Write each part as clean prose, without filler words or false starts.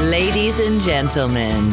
Ladies and gentlemen,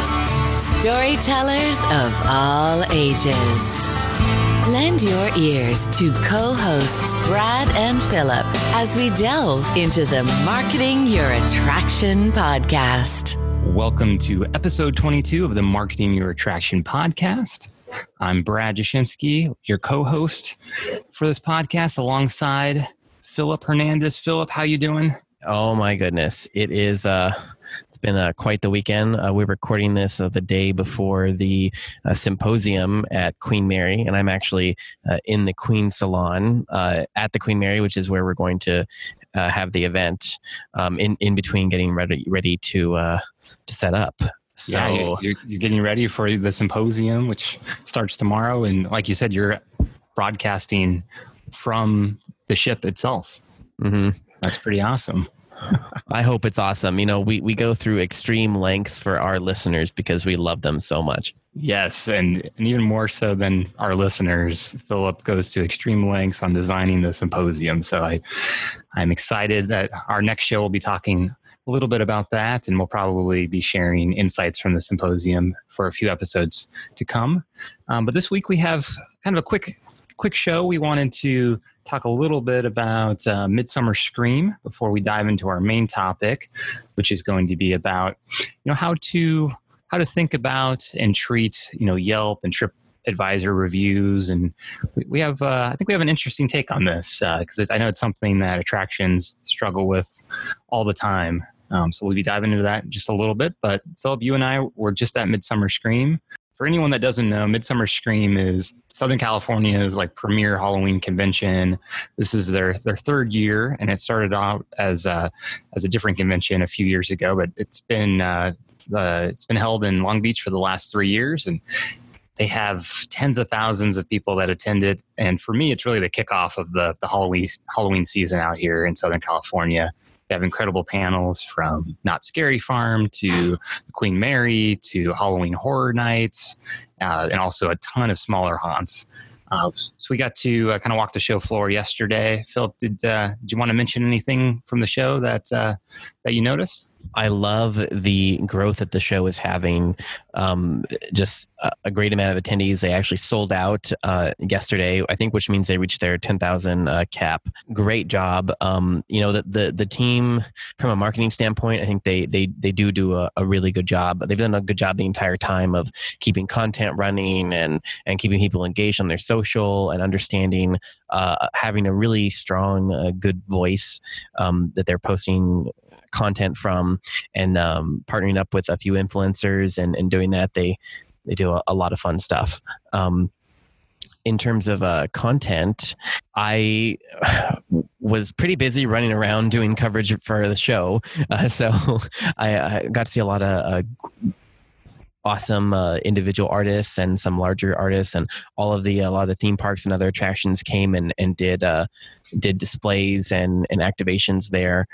storytellers of all ages, lend your ears to co-hosts Brad and Philip as we delve into the Marketing Your Attraction podcast. Welcome to episode 22 of the Marketing Your Attraction podcast. I'm Brad Jashinsky, your co-host for this podcast alongside Philip Hernandez. Philip, how you doing? Oh my goodness. It's been quite the weekend. We're recording this the day before the symposium at Queen Mary, and I'm actually in the Queen Salon at the Queen Mary, which is where we're going to have the event in between getting ready to set up. So yeah, you're getting ready for the symposium, which starts tomorrow. And like you said, you're broadcasting from the ship itself. Mm-hmm. That's pretty awesome. I hope it's awesome. You know, we go through extreme lengths for our listeners because we love them so much. Yes, and even more so than our listeners, Philip goes to extreme lengths on designing the symposium. So I'm excited that our next show will be talking a little bit about that, and we'll probably be sharing insights from the symposium for a few episodes to come. But this week we have kind of a quick show. We wanted to talk a little bit about Midsummer Scream before we dive into our main topic, which is going to be about how to think about and treat Yelp and TripAdvisor reviews. And we have I think we have an interesting take on this because I know it's something that attractions struggle with all the time. So we'll be diving into that in just a little bit. But Philip, you and I were just at Midsummer Scream. For anyone that doesn't know, Midsummer Scream is Southern California's premier Halloween convention. This is their third year, and it started out as a different convention a few years ago. But it's been held in Long Beach for the last 3 years, and they have tens of thousands of people that attend it. And for me, it's really the kickoff of the Halloween season out here in Southern California. They have incredible panels from Knott's Scary Farm to Queen Mary to Halloween Horror Nights, and also a ton of smaller haunts. So we got to kind of walk the show floor yesterday. Philip, did you want to mention anything from the show that you noticed? I love the growth that the show is having. Just a great amount of attendees. They actually sold out yesterday, I think, which means they reached their 10,000 cap. Great job. The team, from a marketing standpoint, I think they do a really good job. They've done a good job the entire time of keeping content running and keeping people engaged on their social and understanding, having a really strong, good voice that they're posting content from, and partnering up with a few influencers and doing that. They do a lot of fun stuff. In terms of content, I was pretty busy running around doing coverage for the show, so I got to see a lot of awesome individual artists and some larger artists, and a lot of the theme parks and other attractions came and did displays and activations there.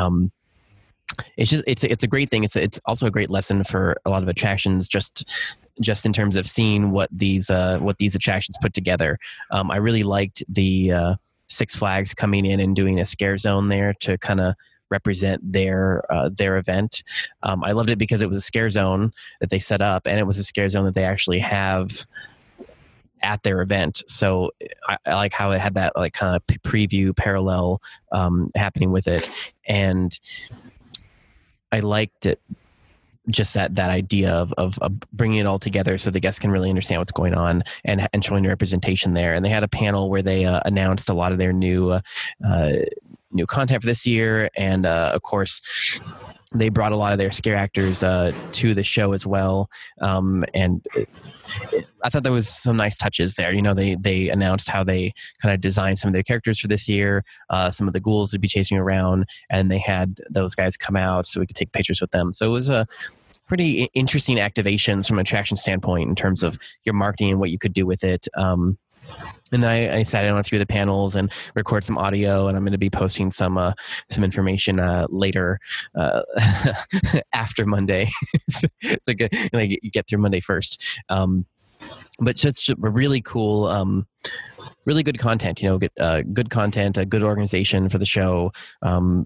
It's a great thing. It's also a great lesson for a lot of attractions, just in terms of seeing what these attractions put together. I really liked the Six Flags coming in and doing a scare zone there to kind of represent their event. I loved it because it was a scare zone that they set up, and it was a scare zone that they actually have at their event. So I like how it had that kind of preview parallel happening with it, and I liked it. Just that idea of bringing it all together so the guests can really understand what's going on and showing the representation there. And they had a panel where they announced a lot of their new content for this year. And of course, they brought a lot of their scare actors to the show as well. And I thought there was some nice touches there. They announced how they kind of designed some of their characters for this year, some of the ghouls to be chasing around, and they had those guys come out so we could take pictures with them. So it was a pretty interesting activations from an attraction standpoint in terms of your marketing and what you could do with it. And then I sat in on a few of the panels and record some audio, and I'm going to be posting some information later after Monday. It's like you get through Monday first. But just a really cool, really good content. Good content, a good organization for the show.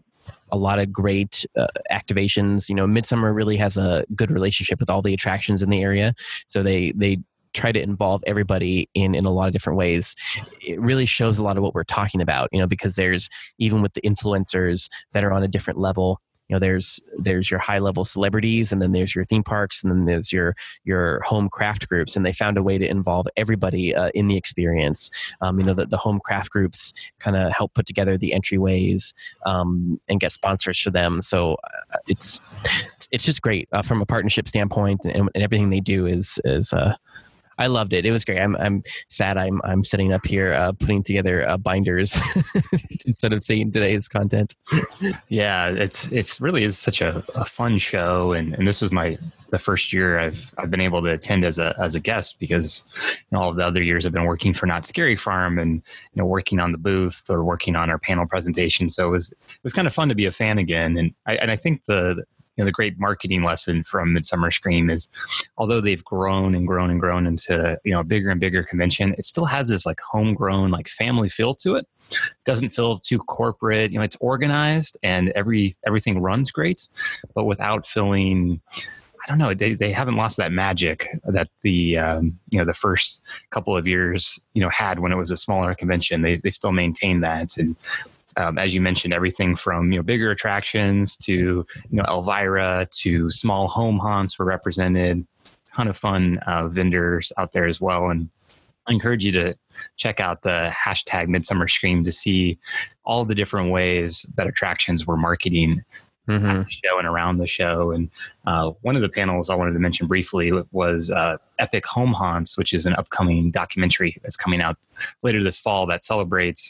a lot of great activations. Midsummer really has a good relationship with all the attractions in the area, so they try to involve everybody in a lot of different ways. It really shows a lot of what we're talking about, because there's, even with the influencers that are on a different level, there's your high level celebrities, and then there's your theme parks, and then there's your home craft groups, and they found a way to involve everybody in the experience. The home craft groups kind of help put together the entryways and get sponsors for them. So it's just great from a partnership standpoint, and everything they do is I loved it. It was great. I'm sad I'm sitting up here putting together binders instead of seeing today's content. Yeah, it's really is such a fun show, and this was the first year I've been able to attend as a guest, because all of the other years I've been working for Not Scary Farm and working on the booth or working on our panel presentation. So it was kind of fun to be a fan again, and I think the great marketing lesson from Midsummer Scream is, although they've grown and grown and grown into a bigger and bigger convention, it still has this like homegrown, like family feel to it. It doesn't feel too corporate. It's organized and everything runs great, but without feeling, I don't know, they haven't lost that magic that the first couple of years had when it was a smaller convention. They still maintain that. And as you mentioned, everything from bigger attractions to Elvira to small home haunts were represented. Ton of fun vendors out there as well, and I encourage you to check out the hashtag Midsummer Scream to see all the different ways that attractions were marketing at the show and around the show. And one of the panels I wanted to mention briefly was Epic Home Haunts, which is an upcoming documentary that's coming out later this fall that celebrates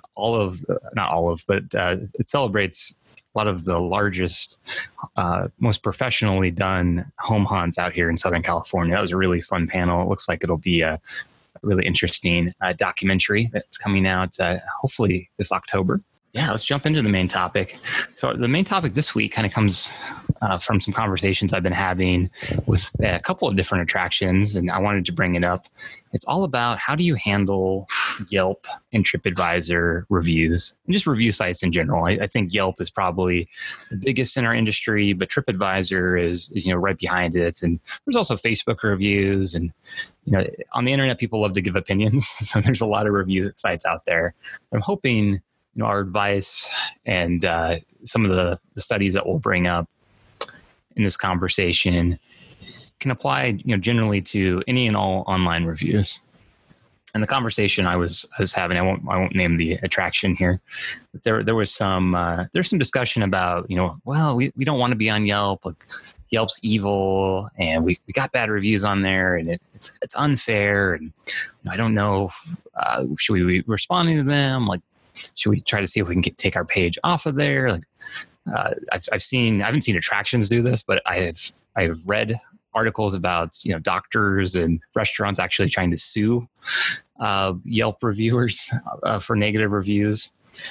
it celebrates a lot of the largest, most professionally done home haunts out here in Southern California. That was a really fun panel. It looks like it'll be a really interesting documentary that's coming out hopefully this October. Yeah, let's jump into the main topic. So the main topic this week kind of comes from some conversations I've been having with a couple of different attractions, and I wanted to bring it up. It's all about, how do you handle Yelp and TripAdvisor reviews, and just review sites in general. I think Yelp is probably the biggest in our industry, but TripAdvisor is right behind it. And there's also Facebook reviews, and on the internet, people love to give opinions. So there's a lot of review sites out there. I'm hoping our advice and some of the studies that we'll bring up in this conversation can apply, generally to any and all online reviews. And the conversation I was having, I won't name the attraction here, but there was there's some discussion about, well, we don't want to be on Yelp. Like, Yelp's evil, and we got bad reviews on there, and it's unfair, and I don't know, should we be responding to them? Like, should we try to see if we can take our page off of there? Like, I haven't seen attractions do this, but I've read articles about doctors and restaurants actually trying to sue Yelp reviewers for negative reviews.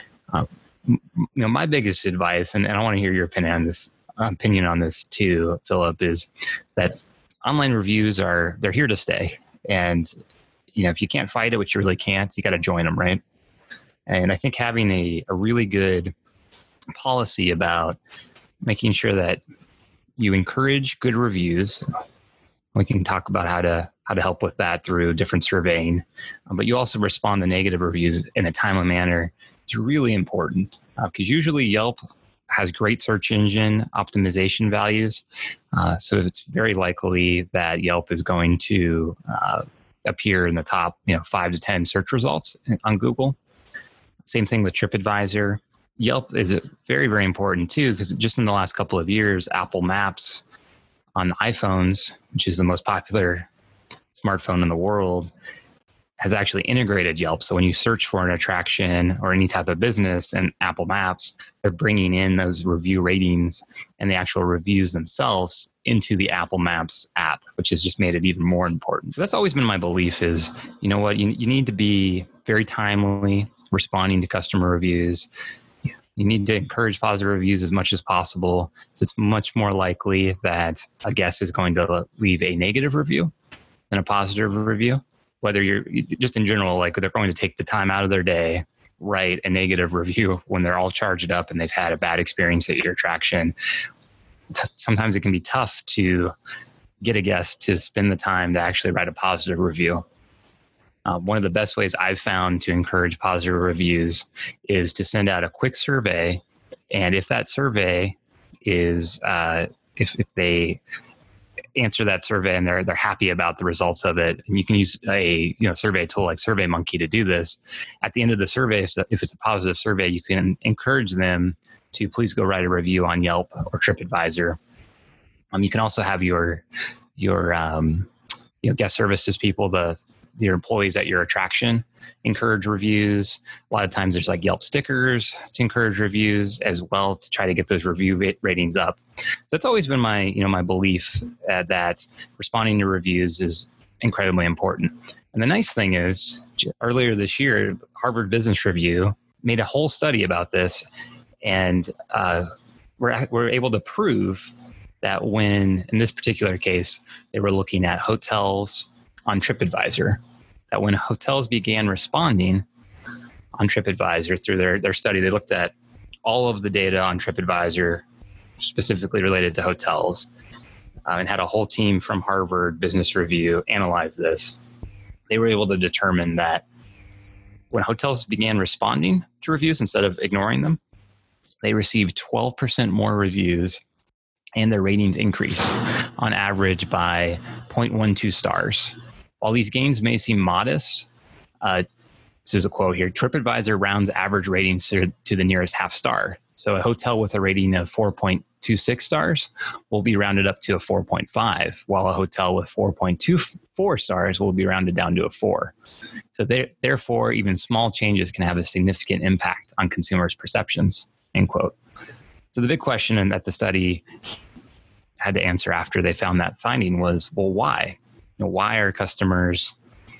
My biggest advice, and I want to hear your opinion on this too, Philip, is that online reviews they're here to stay, and if you can't fight it, which you really can't, you got to join them, right? And I think having a really good policy about making sure that you encourage good reviews. We can talk about how to help with that through different surveying, but you also respond to negative reviews in a timely manner. It's really important because usually Yelp has great search engine optimization values, so it's very likely that Yelp is going to appear in the top 5 to 10 search results on Google. Same thing with TripAdvisor. Yelp is very, very important too, because just in the last couple of years, Apple Maps on iPhones, which is the most popular smartphone in the world, has actually integrated Yelp. So when you search for an attraction or any type of business in Apple Maps, they're bringing in those review ratings and the actual reviews themselves into the Apple Maps app, which has just made it even more important. So that's always been my belief is, you need to be very timely responding to customer reviews. You need to encourage positive reviews as much as possible. So it's much more likely that a guest is going to leave a negative review than a positive review. Whether you're just in general, like they're going to take the time out of their day write a negative review when they're all charged up and they've had a bad experience at your attraction. Sometimes it can be tough to get a guest to spend the time to actually write a positive review. One of the best ways I've found to encourage positive reviews is to send out a quick survey. And if that survey is, if they answer that survey and they're happy about the results of it, and you can use a survey tool like SurveyMonkey to do this. At the end of the survey, if it's a positive survey, you can encourage them to please go write a review on Yelp or TripAdvisor. You can also have your guest services people, your employees at your attraction, encourage reviews. A lot of times there's like Yelp stickers to encourage reviews as well, to try to get those review ratings up. So that's always been my belief that responding to reviews is incredibly important. And the nice thing is, earlier this year, Harvard Business Review made a whole study about this, and we're able to prove that when, in this particular case, they were looking at hotels on TripAdvisor, that when hotels began responding on TripAdvisor through their study, they looked at all of the data on TripAdvisor specifically related to hotels, and had a whole team from Harvard Business Review analyze this. They were able to determine that when hotels began responding to reviews instead of ignoring them, they received 12% more reviews, and their ratings increased on average by 0.12 stars. While these gains may seem modest, this is a quote here, TripAdvisor rounds average ratings to the nearest half star. So a hotel with a rating of 4.26 stars will be rounded up to a 4.5, while a hotel with 4.24 stars will be rounded down to a 4. So therefore, even small changes can have a significant impact on consumers' perceptions, end quote. So the big question that the study had to answer after they found that finding was, well, why? Why are customers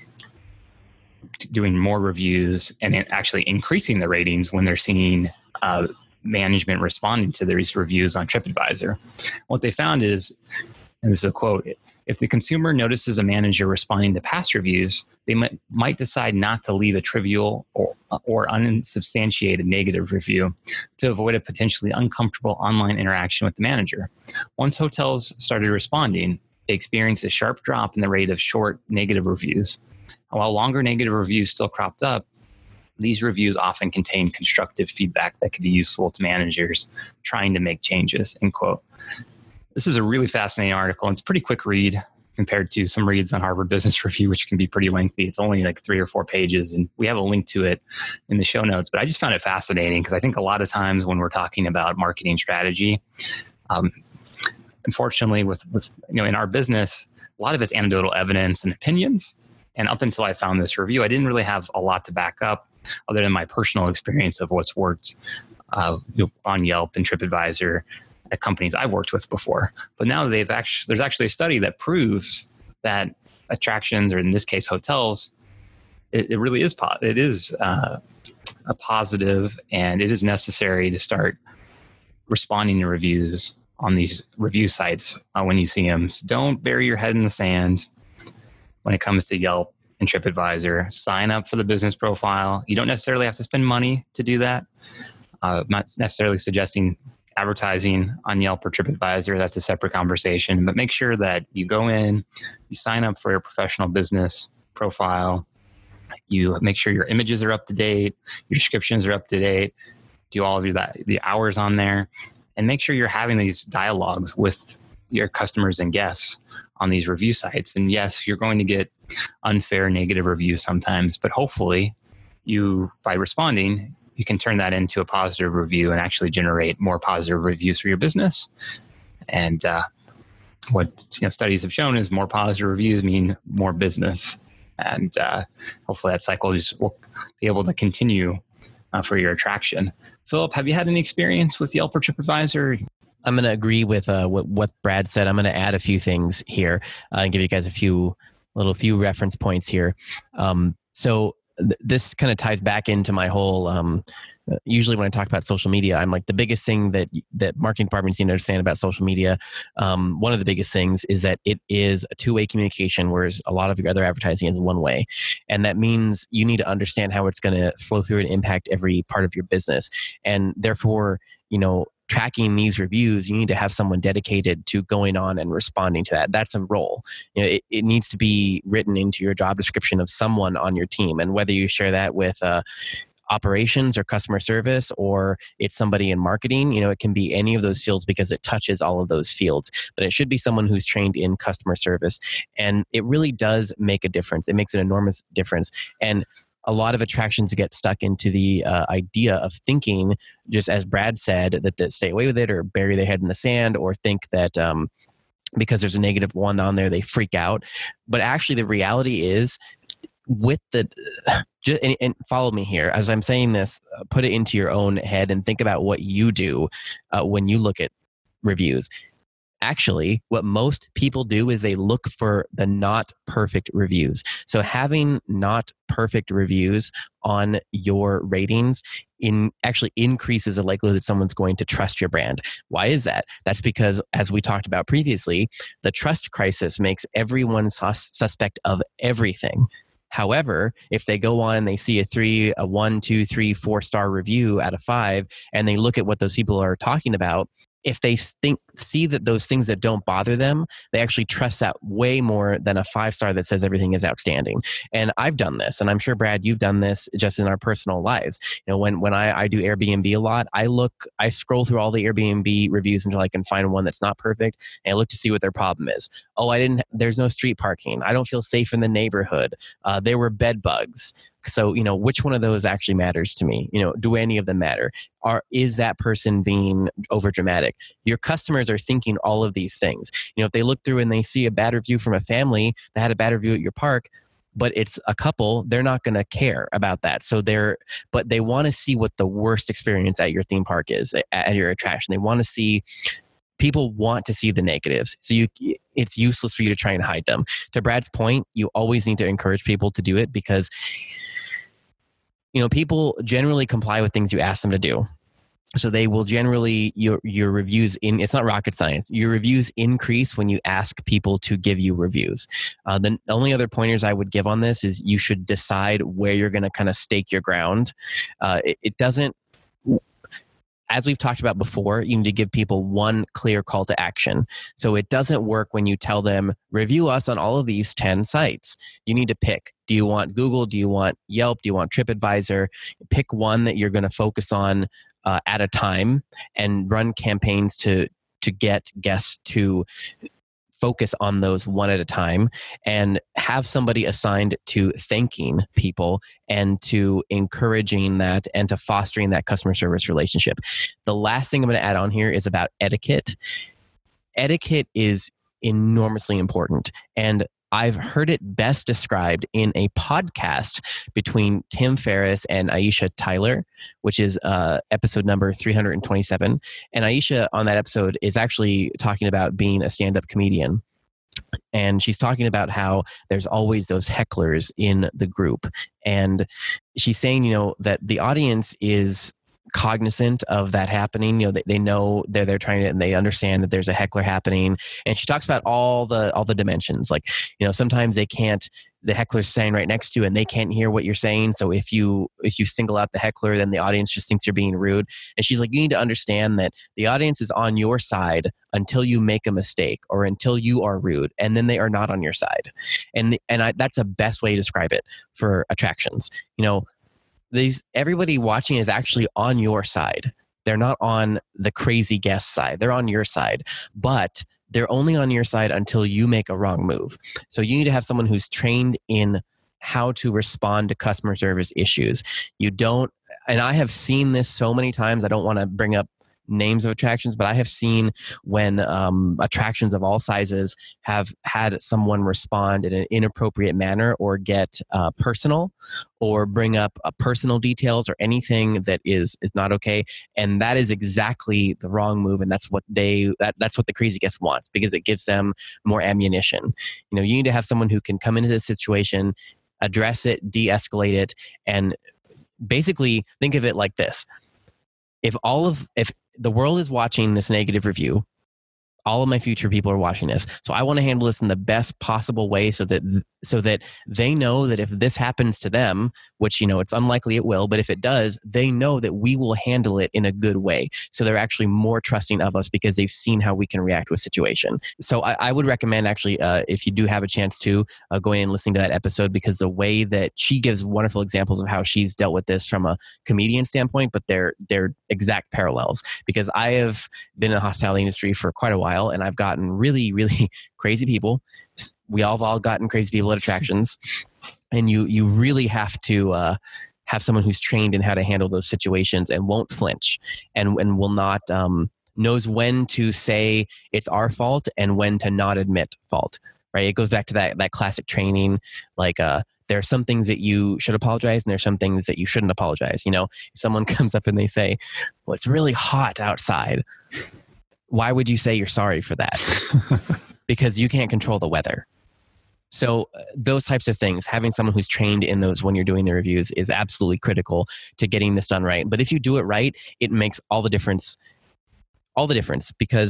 doing more reviews and actually increasing the ratings when they're seeing management responding to these reviews on TripAdvisor? What they found is, and this is a quote, if the consumer notices a manager responding to past reviews, they might decide not to leave a trivial or unsubstantiated negative review to avoid a potentially uncomfortable online interaction with the manager. Once hotels started responding, they experienced a sharp drop in the rate of short negative reviews. While longer negative reviews still cropped up, these reviews often contain constructive feedback that could be useful to managers trying to make changes, end quote. This is a really fascinating article, and it's a pretty quick read compared to some reads on Harvard Business Review, which can be pretty lengthy. It's only like 3 or 4 pages, and we have a link to it in the show notes. But I just found it fascinating because I think a lot of times when we're talking about marketing strategy, unfortunately, with in our business, a lot of it's anecdotal evidence and opinions. And up until I found this review, I didn't really have a lot to back up other than my personal experience of what's worked on Yelp and TripAdvisor at companies I've worked with before. But now there's actually a study that proves that attractions, or in this case hotels, it really is a positive, and it is necessary to start responding to reviews on these review sites when you see them. So don't bury your head in the sand when it comes to Yelp and TripAdvisor. Sign up for the business profile. You don't necessarily have to spend money to do that. I'm not necessarily suggesting advertising on Yelp or TripAdvisor. That's a separate conversation. But make sure that you go in, you sign up for your professional business profile. You make sure your images are up to date, your descriptions are up to date, do all of the hours on there, and make sure you're having these dialogues with your customers and guests on these review sites. And yes, you're going to get unfair negative reviews sometimes, but hopefully by responding, you can turn that into a positive review and actually generate more positive reviews for your business. And what studies have shown is more positive reviews mean more business. And hopefully that cycle will be able to continue for your attraction. Philip, have you had any experience with Yelp or TripAdvisor? I'm going to agree with what Brad said. I'm going to add a few things here and give you guys a few reference points here. So this kind of ties back into my whole usually when I talk about social media, I'm like, the biggest thing that marketing departments need to understand about social media, one of the biggest things is that it is a two-way communication, whereas a lot of your other advertising is one way. And that means you need to understand how it's going to flow through and impact every part of your business. And therefore, tracking these reviews, you need to have someone dedicated to going on and responding to that. That's a role. It needs to be written into your job description of someone on your team. And whether you share that with operations or customer service, or it's somebody in marketing, it can be any of those fields because it touches all of those fields. But it should be someone who's trained in customer service. And it really does make a difference. It makes an enormous difference. And a lot of attractions get stuck into the idea of thinking, just as Brad said, that they stay away with it or bury their head in the sand, or think that because there's a negative one on there, they freak out. But actually, the reality is, with and follow me here as I'm saying this, put it into your own head and think about what you do when you look at reviews. Actually, what most people do is they look for the not perfect reviews. So having not perfect reviews on your ratings actually increases the likelihood that someone's going to trust your brand. Why is that? That's because, as we talked about previously, the trust crisis makes everyone suspect of everything. However, if they go on and they see a 1, 2, 3, 4-star review out of 5, and they look at what those people are talking about, if they see that those things that don't bother them, they actually trust that way more than a 5-star that says everything is outstanding. And I've done this, and I'm sure, Brad, you've done this just in our personal lives. When I do Airbnb a lot, I scroll through all the Airbnb reviews until I can find one that's not perfect, and I look to see what their problem is. There's no street parking. I don't feel safe in the neighborhood. There were bed bugs. So, which one of those actually matters to me? Do any of them matter? Is that person being over dramatic? Your customers are thinking all of these things. If they look through and they see a bad review from a family that had a bad review at your park, but it's a couple, they're not going to care about that. But they want to see what the worst experience at your theme park is, at your attraction. They want to see. People want to see the negatives. So it's useless for you to try and hide them. To Brad's point, you always need to encourage people to do it because, people generally comply with things you ask them to do. So they will generally, your reviews, it's not rocket science. Your reviews increase when you ask people to give you reviews. The only other pointers I would give on this is you should decide where you're going to kind of stake your ground. It doesn't, as we've talked about before, you need to give people one clear call to action. So it doesn't work when you tell them, review us on all of these 10 sites. You need to pick. Do you want Google? Do you want Yelp? Do you want TripAdvisor? Pick one that you're going to focus on at a time and run campaigns to get guests to focus on those one at a time, and have somebody assigned to thanking people and to encouraging that and to fostering that customer service relationship. The last thing I'm going to add on here is about etiquette. Etiquette is enormously important, and I've heard it best described in a podcast between Tim Ferriss and Aisha Tyler, which is episode number 327. And Aisha on that episode is actually talking about being a stand-up comedian. And she's talking about how there's always those hecklers in the group. And she's saying, that the audience is cognizant of that happening. They know they're trying to, and they understand that there's a heckler happening. And she talks about all the dimensions. Like, sometimes the heckler's standing right next to you and they can't hear what you're saying. So if you single out the heckler, then the audience just thinks you're being rude. And she's like, you need to understand that the audience is on your side until you make a mistake or until you are rude, and then they are not on your side. And that's the best way to describe it for attractions. Everybody watching is actually on your side. They're not on the crazy guest side. They're on your side, but they're only on your side until you make a wrong move. So you need to have someone who's trained in how to respond to customer service issues. And I have seen this so many times. I don't want to bring up names of attractions, but I have seen when attractions of all sizes have had someone respond in an inappropriate manner or get personal or bring up personal details or anything that is not okay. And that is exactly the wrong move. And that's what that's what the crazy guest wants, because it gives them more ammunition. You need to have someone who can come into this situation, address it, de-escalate it, and basically think of it like this. If the world is watching this negative review, all of my future people are watching this. So I want to handle this in the best possible way so that they know that if this happens to them, which, it's unlikely it will, but if it does, they know that we will handle it in a good way. So they're actually more trusting of us because they've seen how we can react to a situation. So I would recommend actually, if you do have a chance to, going and listening to that episode, because the way that she gives wonderful examples of how she's dealt with this from a comedian standpoint, but they're exact parallels. Because I have been in the hospitality industry for quite a while, and I've gotten really, really crazy people. We all gotten crazy people at attractions, and you really have to have someone who's trained in how to handle those situations and won't flinch and will not knows when to say it's our fault and when to not admit fault. Right? It goes back to that classic training, like there are some things that you should apologize and there are some things that you shouldn't apologize. If someone comes up and they say, "Well, it's really hot outside," why would you say you're sorry for that? Because you can't control the weather. So those types of things, having someone who's trained in those when you're doing the reviews is absolutely critical to getting this done right. But if you do it right, it makes all the difference. All the difference, because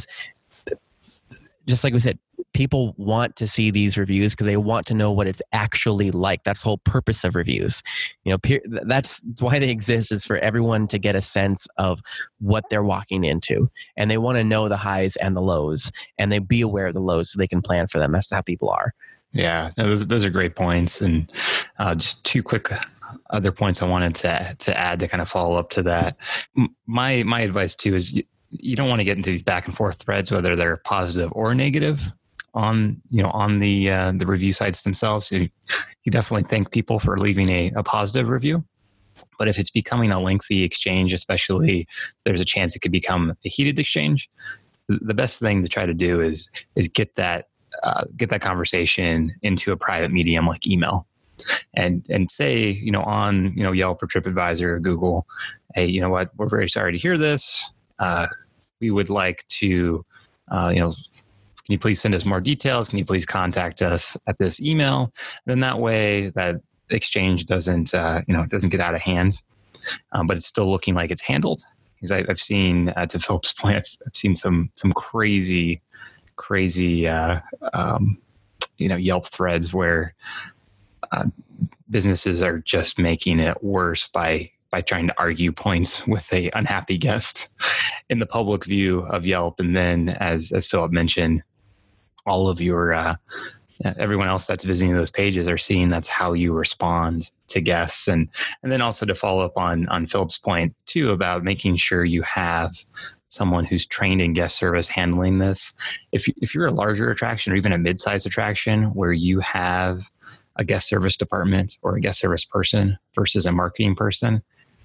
just like we said, people want to see these reviews because they want to know what it's actually like. That's the whole purpose of reviews. That's why they exist, is for everyone to get a sense of what they're walking into. And they want to know the highs and the lows, and they be aware of the lows so they can plan for them. That's how people are. Yeah, no, those are great points. And just two quick other points I wanted to add to kind of follow up to that. My advice too is you don't want to get into these back and forth threads, whether they're positive or negative on the review sites themselves. You definitely thank people for leaving a positive review. But if it's becoming a lengthy exchange, especially if there's a chance it could become a heated exchange, the best thing to try to do is get that conversation into a private medium like email, and say, on Yelp or TripAdvisor or Google, "Hey, you know what? We're very sorry to hear this. We would like to, can you please send us more details? Can you please contact us at this email?" Then that way that exchange doesn't get out of hand, but it's still looking like it's handled. Because I've seen, to Philip's point, I've seen some crazy, Yelp threads where businesses are just making it worse by trying to argue points with a unhappy guest in the public view of Yelp. And then as Philip mentioned, all of your, everyone else that's visiting those pages are seeing that's how you respond to guests. And then also to follow up on Philip's point too, about making sure you have someone who's trained in guest service handling this. If you're a larger attraction or even a mid-sized attraction where you have a guest service department or a guest service person versus a marketing person,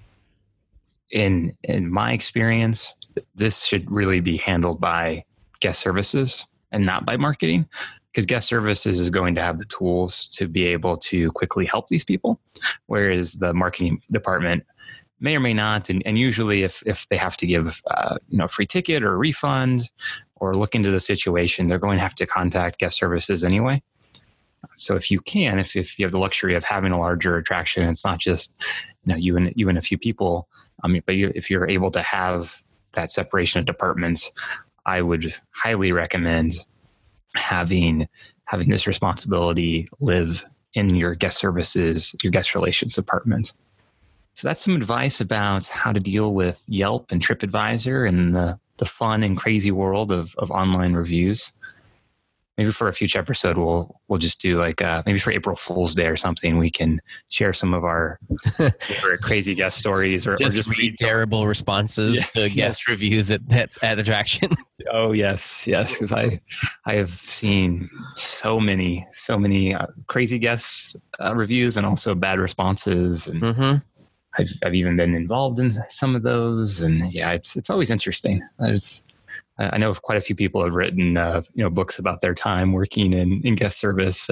in my experience, this should really be handled by guest services and not by marketing, because guest services is going to have the tools to be able to quickly help these people, whereas the marketing department may or may not. And usually if they have to give a free ticket or a refund or look into the situation, they're going to have to contact guest services anyway. So if you can, if you have the luxury of having a larger attraction, it's not just you and a few people. But if you're able to have that separation of departments, I would highly recommend having this responsibility live in your guest services, your guest relations department. So that's some advice about how to deal with Yelp and TripAdvisor and the fun and crazy world of online reviews. Maybe for a future episode, we'll just do maybe for April Fool's Day or something, we can share some of our crazy guest stories or just read terrible responses to guest reviews at attractions. Oh yes, because I have seen so many crazy guest reviews and also bad responses, and mm-hmm. I've even been involved in some of those, and it's always interesting. I know quite a few people have written, books about their time working in guest service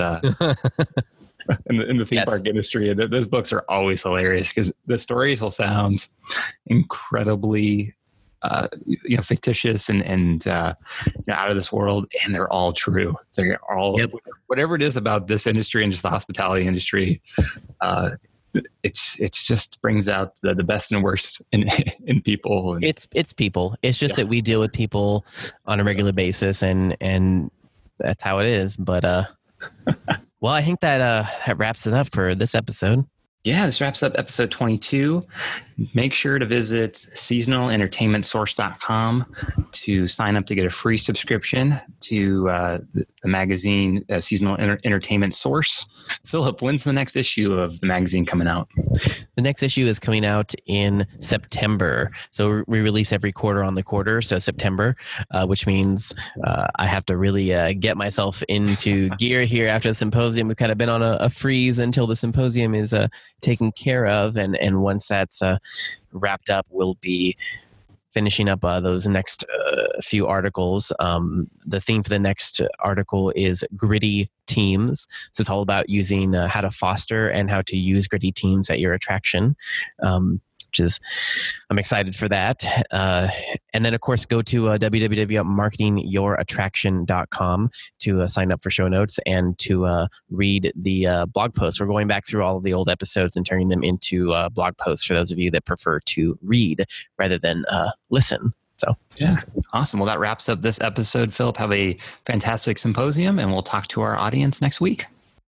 in the theme park industry. And those books are always hilarious because the stories will sound incredibly, fictitious and out of this world, and they're all true. They're all whatever it is about this industry and just the hospitality industry. it's just brings out the best and worst in people. And, it's people. It's just that we deal with people on a regular basis, and that's how it is. But well, I think that wraps it up for this episode. Yeah, this wraps up episode 22. Make sure to visit seasonalentertainmentsource.com to sign up to get a free subscription to the magazine Seasonal Entertainment Source. Philip, when's the next issue of the magazine coming out? The next issue is coming out in September. So we release every quarter on the quarter. So September, which means I have to really get myself into gear here after the symposium. We've kind of been on a freeze until the symposium is taken care of. And once that's wrapped up, we'll be finishing up those next few articles. The theme for the next article is gritty teams. So it's all about using how to foster and how to use gritty teams at your attraction, which is, I'm excited for that. And then, of course, go to www.marketingyourattraction.com to sign up for show notes and to read the blog posts. We're going back through all of the old episodes and turning them into blog posts for those of you that prefer to read rather than listen. So, yeah, awesome. Well, that wraps up this episode. Philip, have a fantastic symposium, and we'll talk to our audience next week.